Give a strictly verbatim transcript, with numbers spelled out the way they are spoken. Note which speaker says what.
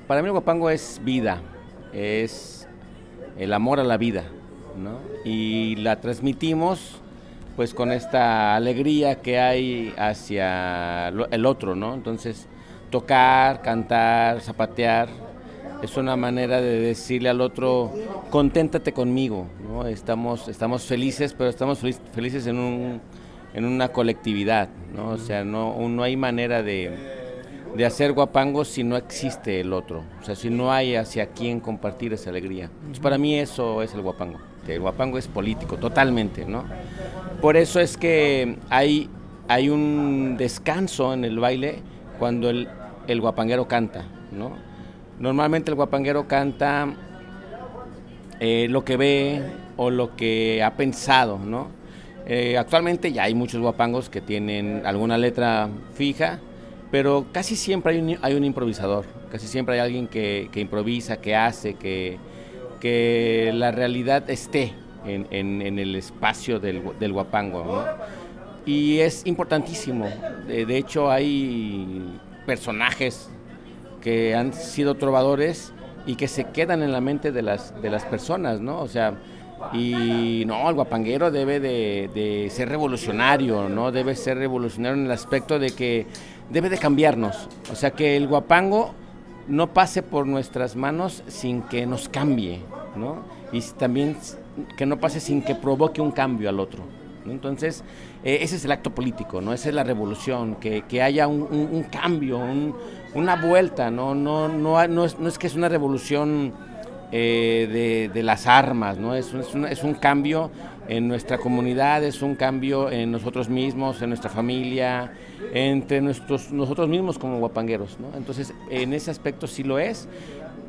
Speaker 1: para mí el guapango es vida, es el amor a la vida, ¿no? Y la transmitimos pues con esta alegría que hay hacia el otro, ¿no? Entonces, tocar, cantar, zapatear, es una manera de decirle al otro, conténtate conmigo, ¿no? Estamos, estamos felices, pero estamos felices en, un, en una colectividad, ¿no? O sea, no, no hay manera de, de hacer guapango si no existe el otro, o sea, si no hay hacia quién compartir esa alegría. Entonces, para mí eso es el guapango. El guapango es político, totalmente, ¿no? Por eso es que hay, hay un descanso en el baile cuando el, el guapanguero canta, ¿no? Normalmente el guapanguero canta eh, lo que ve o lo que ha pensado, ¿no? Eh, actualmente ya hay muchos guapangos que tienen alguna letra fija, pero casi siempre hay un, hay un improvisador, casi siempre hay alguien que, que improvisa, que hace, que, que la realidad esté en, en, en el espacio del, del guapango, ¿no? Y es importantísimo, de, de hecho hay personajes que han sido trovadores y que se quedan en la mente de las, de las personas, ¿no? O sea, y no, el guapanguero debe de, de ser revolucionario, ¿no? Debe ser revolucionario en el aspecto de que debe de cambiarnos, o sea, que el guapango no pase por nuestras manos sin que nos cambie, ¿no? Y también que no pase sin que provoque un cambio al otro, ¿no? Entonces, eh, ese es el acto político, ¿no? Esa es la revolución, que, que haya un, un, un cambio, un, una vuelta, ¿no? No, no, no, es, no es que es una revolución eh, de, de las armas, ¿no? Es, es, una, es un cambio en nuestra comunidad, es un cambio en nosotros mismos, en nuestra familia, entre nuestros, nosotros mismos como guapangueros, ¿no? Entonces, en ese aspecto sí lo es,